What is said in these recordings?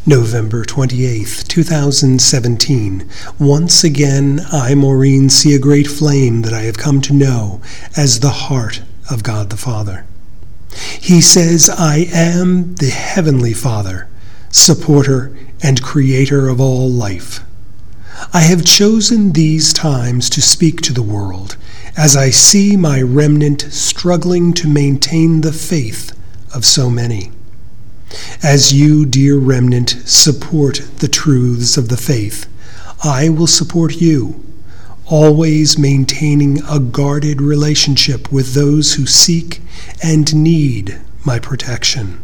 November 28th, 2017. Once again, I, Maureen, see a great flame that I have come to know as the heart of God the Father. He says, I am the Heavenly Father, supporter and creator of all life. I have chosen these times to speak to the world as I see my remnant struggling to maintain the faith of so many. As you, dear remnant, support the truths of the faith, I will support you, always maintaining a guarded relationship with those who seek and need my protection.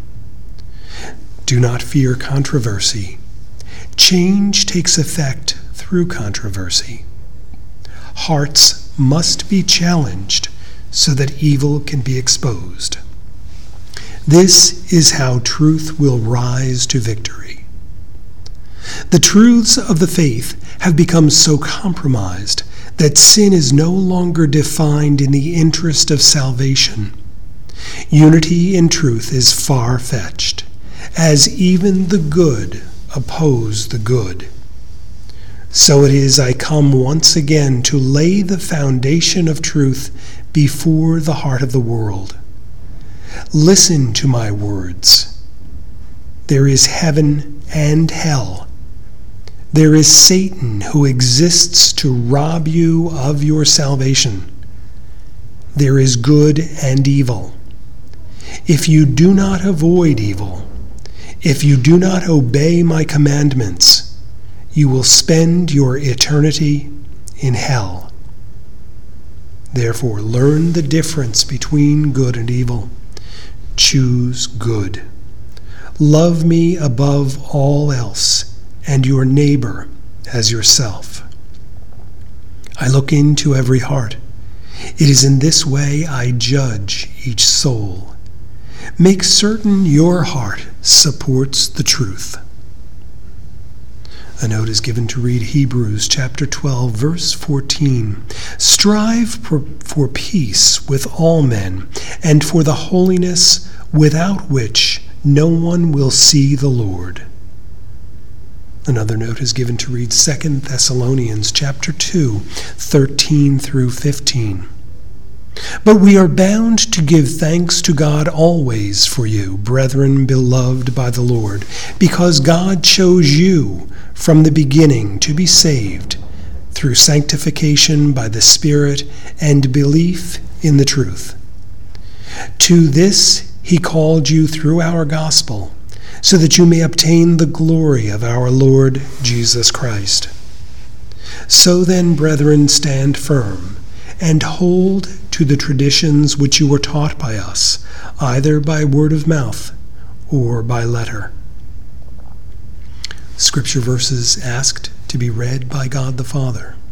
Do not fear controversy. Change takes effect through controversy. Hearts must be challenged so that evil can be exposed. This is how truth will rise to victory. The truths of the faith have become so compromised that sin is no longer defined in the interest of salvation. Unity in truth is far-fetched, as even the good oppose the good. So it is I come once again to lay the foundation of truth before the heart of the world. Listen to my words. There is heaven and hell. There is Satan who exists to rob you of your salvation. There is good and evil. If you do not avoid evil, if you do not obey my commandments, you will spend your eternity in hell. Therefore, learn the difference between good and evil. Choose good. Love me above all else, and your neighbor as yourself. I look into every heart. It is in this way I judge each soul. Make certain your heart supports the truth. A note is given to read Hebrews chapter 12, verse 14. Strive for peace with all men, and for the holiness without which no one will see the Lord. Another note is given to read 2 Thessalonians chapter 2, 13 through 15. But we are bound to give thanks to God always for you, brethren beloved by the Lord, because God chose you from the beginning to be saved through sanctification by the Spirit and belief in the truth. To this he called you through our gospel, so that you may obtain the glory of our Lord Jesus Christ. So then, brethren, stand firm and hold to the traditions which you were taught by us, either by word of mouth or by letter. Scripture verses asked to be read by God the Father.